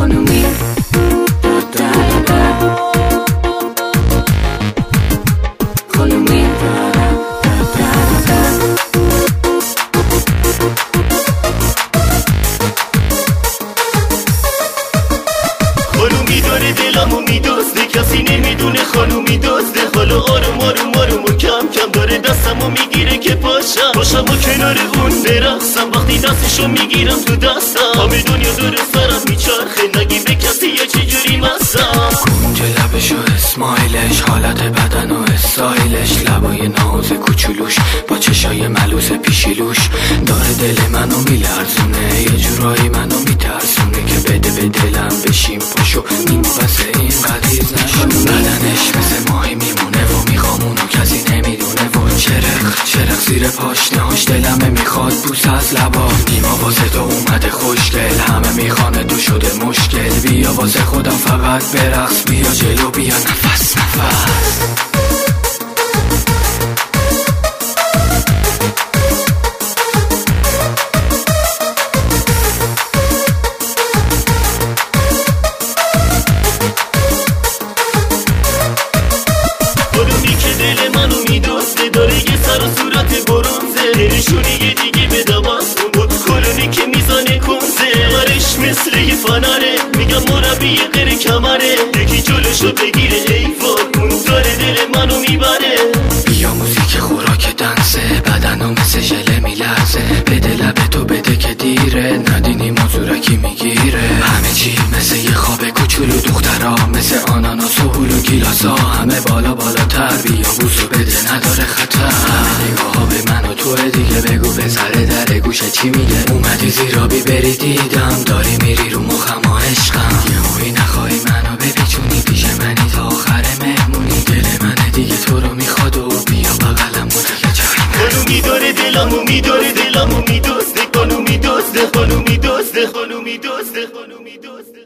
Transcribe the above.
خانومی خانومی خانومی داره دلمو میدزده، کسی نمیدونه خانومی دزده. حالا آروم آروم آروم و کم کم داره دستمو میگیره که پاشم و کنار اون برقصم. وقتی دستشو میگیرم تو دستم همه دنیا داره سرم میچرخه، نگی به کسی یا چجوری مستم. گونج لبش و اسمایلش، حالت بدن و استایلش، لبای ناز کوچولوش با چشای ملوس پیشیلوش داره دل منو میلرزونه، یه جورایی منو میترسونه که بده به دلم بشیم پاشو نیمه واسه این قدیز نشون. بدنش مثل ماهی میمونه و میخوام اونو کسی نمیدونه و چرخ زیر پاشنهاش دلمه میخواد بوس از لبا. نیما واسه تو اومده خوشگل، همه میخوانه تو شده مشکل. بیا واسه خودم فقط برقص، بیا جلو بیا نفس خانومی که دل منو میدزده، داره یه سر و صورت برونزه، نشونی یه دیگه بدم از اون کلونی که میزانه کنزه. برش مثل یه فنره، میگم مربی غیر کمره، یکی جلوشو بگیره ایوان اون داره دل منو میبره. بیا موزیک خوراک دنسه، بدنم مثل ژله میلرزه، بده لب تو بده که دیره، ندینی مزورکی میگیره. همه چی مثل یه خواب کوچولو، دخترها مثل آناناس و هلو گیلاسا، همه بالا بالاتر. بیا بوسو بده نداره خطر، همه نگاه ها به من و توه دیگه. بگو به سر در گوشه چی میگه، اومدی زیرابی بری دیدم، داری میری رو مخم و عشقم. یه موی نخواهی منو بپیچونی پیش منی تا آخر مهمونی، دل منه دیگه تو رو میخواد و بیا بغلم و دیگه جایی. خانومی داره دلمو میدزده، خانومی دزده، خانومی دزده، خانومی دزده، خانومی دزده، خانومی دزده.